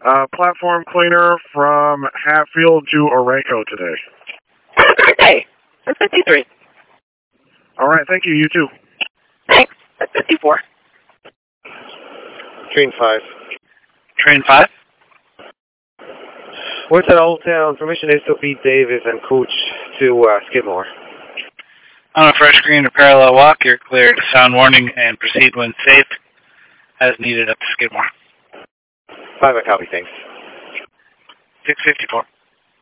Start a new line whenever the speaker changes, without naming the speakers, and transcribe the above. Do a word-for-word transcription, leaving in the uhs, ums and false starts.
Uh, platform cleaner from Hatfield to Oreco today.
Hey, that's fifty-three.
All right, thank you. You too.
Thanks. That's fifty-four.
Train five.
Train five?
What's at Old Town? Permission is to beat Davis and Cooch to uh, Skidmore.
On a fresh green or parallel walk, you're cleared. Sound warning and proceed when safe. As needed up to Skidmore.
Five, I copy, thanks.
six fifty-four.